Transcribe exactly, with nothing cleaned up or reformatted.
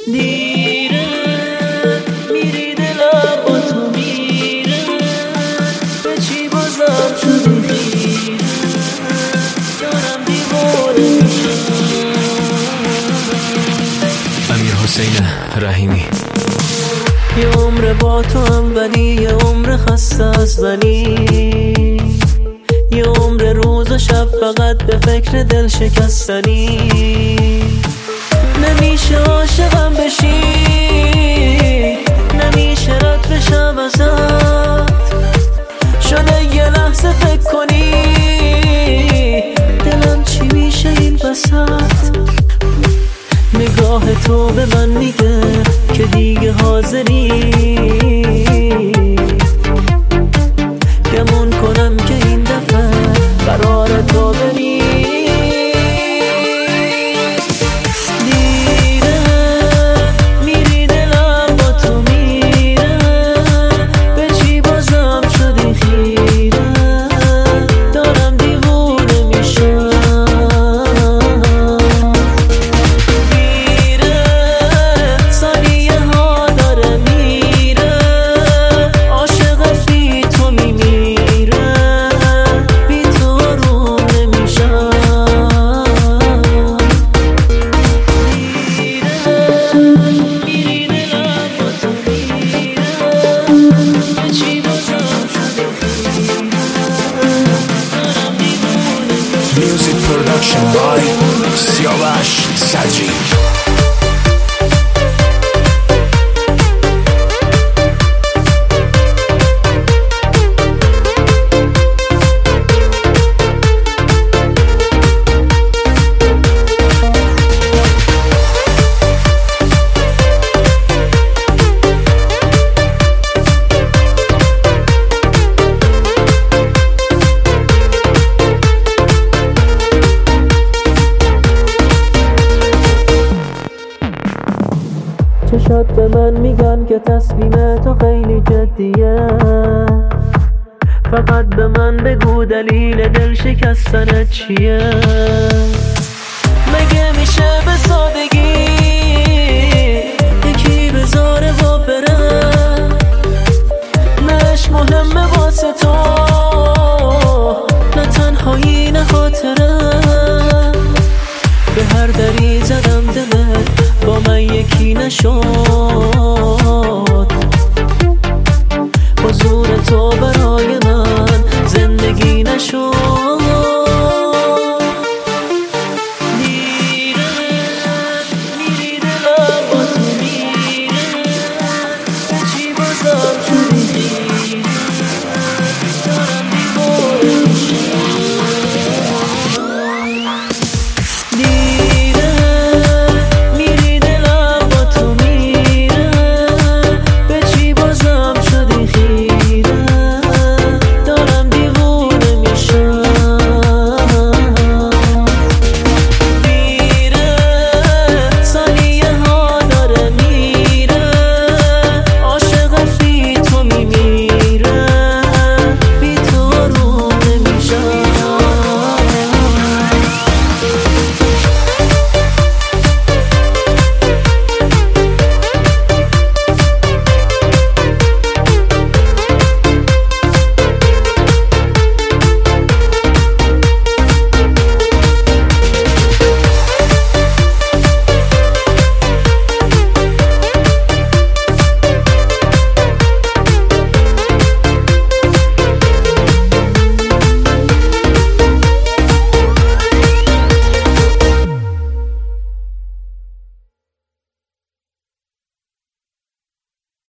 دیره میری دلم با تو میره، به چی بازم شدی خیره، دارم دیواره میشم. امیر حسین رحیمی. یه عمر با تو هم ولی یه عمر خسته از ولی، یه عمر روز و شب فقط به فکر دل شکستنی. نمیشه عاشقم بشی، نمیشه رد بشم ازت، شده یه لحظه فکر کنی دلم چی میشه این وسط. نگاه تو به من میگه که دیگه حاضری، گمون کنم که این دفعه قرار تو بری. دیره میری دلم با تو میره، به چی بازم شدی خیره، دارم دیوونه میشم. دیره ثانیه ها داره میره، عاشقت بی تو میمیره، بی تو آروم نمیشم. میری دلم با تو میره، به چی بازم شده خیره، دارم دیوونه میشم. Music production by سیاوش صدری. چشات به من میگن که تصمیم تو خیلی جدیه، فقط به من بگو دلیل دل شکستنت چیه. مگه میشه به سادگی یکی بذاره و بره، نش مهمه واسه تو، نه تنهایی نه خاطره. به هر دری زدم دلت با من یکی نشد، حضور تو برای من زندگی نشد.